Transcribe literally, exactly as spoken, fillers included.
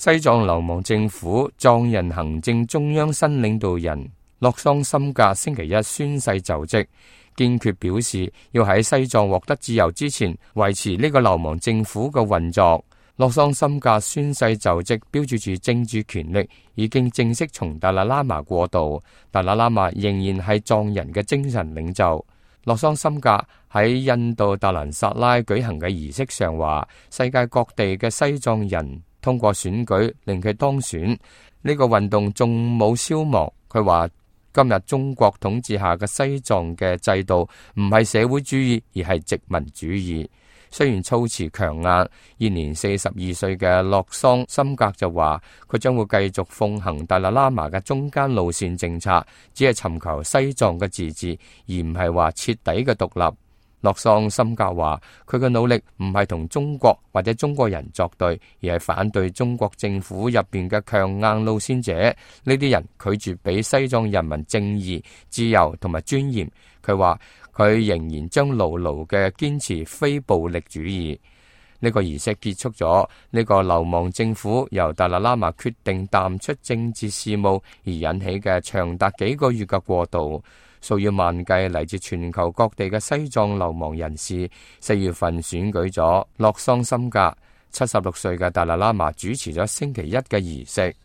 西藏流亡政府藏人行政中央新領導人洛桑森格星期一宣誓就職，堅決表示要喺西藏獲得自由之前維持呢個流亡政府嘅運作。洛桑森格宣誓就職，標誌住政治權力已經正式從達賴喇嘛過渡。達賴喇嘛仍然係藏人嘅精神領袖。洛桑森格喺印度達蘭薩拉舉行嘅儀式上話，世界各地嘅西藏人通過選舉令佢當選，呢個運動仲冇消亡。佢話今日中國統治下嘅西藏嘅制度唔係社會主義，而係殖民主義。雖然措辭強硬，現年四十二歲嘅洛桑森格就話佢將會繼續奉行達賴喇嘛嘅中間路線政策，只係尋求西藏嘅自治，而唔係話徹底嘅獨立。洛桑森格話佢嘅努力唔係同中國或者中國人作對，而係反對中國政府入邊嘅強硬路線者。呢啲人拒絕俾西藏人民正義、自由同埋尊嚴。佢話佢仍然將牢牢嘅堅持非暴力主義。呢個儀式結束咗呢個流亡政府由達賴喇嘛決定淡出政治事務而引起嘅長達幾個月嘅過渡。數以萬計嚟自全球各地嘅西藏流亡人士，四月份選舉咗洛桑森格。七十六歲嘅達賴喇嘛主持咗星期一嘅儀式。